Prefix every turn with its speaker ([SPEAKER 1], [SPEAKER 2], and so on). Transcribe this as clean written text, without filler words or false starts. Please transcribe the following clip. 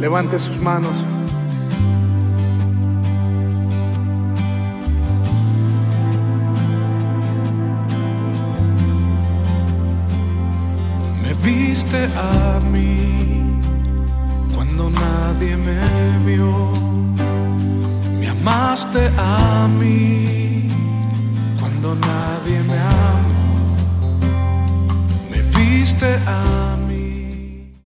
[SPEAKER 1] Levante sus manos. Me viste a mí cuando nadie me vio. Me amaste a mí